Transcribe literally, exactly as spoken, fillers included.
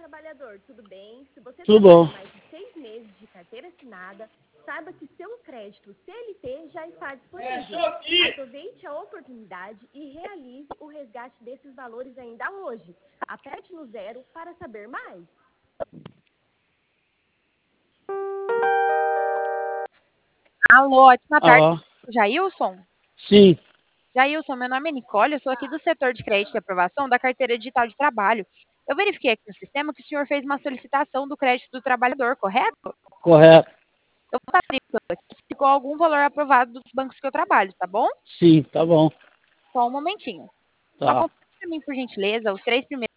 trabalhador, tudo bem? Se você Tudo trabalha bom. mais de seis meses de carteira assinada, saiba que seu crédito C L T já está disponível. Aproveite a oportunidade e realize o resgate desses valores ainda hoje. Aperte no zero para saber mais. Alô, ótima tarde, Alô? Jailson? Sim. Jailson, meu nome é Nicole, eu sou aqui do setor de crédito e aprovação da carteira digital de trabalho. Eu verifiquei aqui no sistema que o senhor fez uma solicitação do crédito do trabalhador, correto? Correto. Eu vou estar verificando aqui se ficou algum valor aprovado dos bancos que eu trabalho, tá bom? Sim, tá bom. Só um momentinho. Só Tá. confirme para mim, por gentileza, os três primeiros